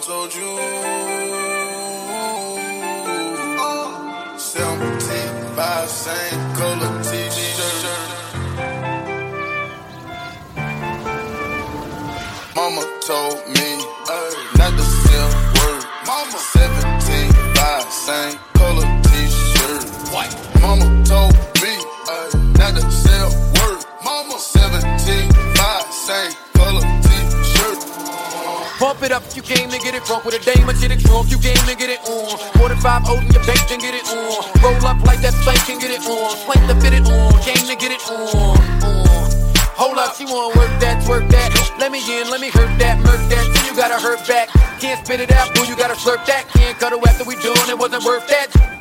told you. 75, same color t-shirt. Mama told me not to sell word. Mama 17, 5, same color t-shirt. White. Mama told me not to sell word. Mama 17, 5, same color t-shirt. Pump it up if you came to get it drunk with a dame or get it drunk. You came to get it on. 45 old in your bank and get it on. Roll up like that spank and get it on. Plank to fit it on. Came to get it on. Hold up, she wanna work that, twerk that. Let me in, let me hurt that, murk that. Then you gotta hurt back. Can't spit it out, boo, you gotta slurp that. Can't cuddle after we done, it wasn't worth that.